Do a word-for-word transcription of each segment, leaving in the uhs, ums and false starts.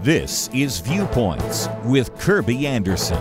This is Viewpoints with Kirby Anderson.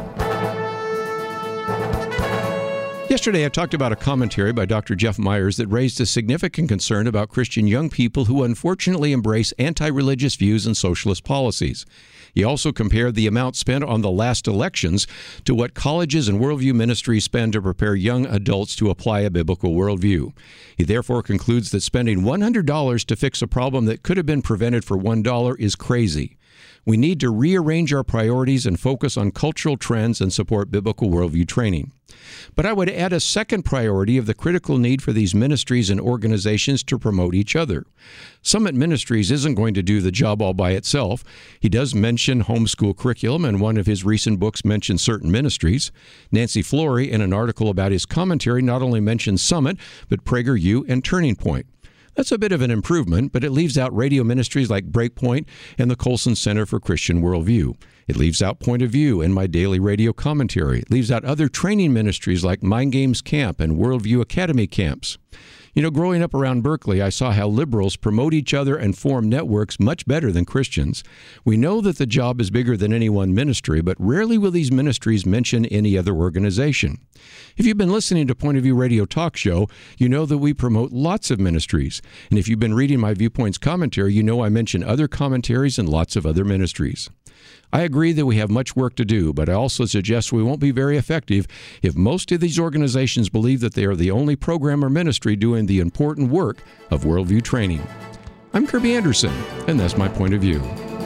Yesterday, I talked about a commentary by Doctor Jeff Myers that raised a significant concern about Christian young people who unfortunately embrace anti-religious views and socialist policies. He also compared the amount spent on the last elections to what colleges and worldview ministries spend to prepare young adults to apply a biblical worldview. He therefore concludes that spending one hundred dollars to fix a problem that could have been prevented for one dollar is crazy. We need to rearrange our priorities and focus on cultural trends and support biblical worldview training. But I would add a second priority of the critical need for these ministries and organizations to promote each other. Summit Ministries isn't going to do the job all by itself. He does mention homeschool curriculum, and one of his recent books mentions certain ministries. Nancy Flory, in an article about his commentary, not only mentions Summit, but PragerU and Turning Point. That's a bit of an improvement, but it leaves out radio ministries like Breakpoint and the Colson Center for Christian Worldview. It leaves out Point of View and my daily radio commentary. It leaves out other training ministries like Mind Games Camp and Worldview Academy camps. You know, growing up around Berkeley, I saw how liberals promote each other and form networks much better than Christians. We know that the job is bigger than any one ministry, but rarely will these ministries mention any other organization. If you've been listening to Point of View Radio Talk Show, you know that we promote lots of ministries. And if you've been reading my Viewpoints commentary, you know I mention other commentaries and lots of other ministries. I agree that we have much work to do, but I also suggest we won't be very effective if most of these organizations believe that they are the only program or ministry doing the important work of worldview training. I'm Kirby Anderson, and that's my point of view.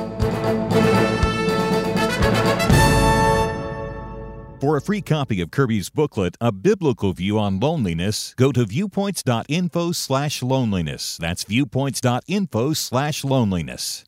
For a free copy of Kirby's booklet, A Biblical View on Loneliness, go to viewpoints.info slash loneliness. That's viewpoints.info slash loneliness.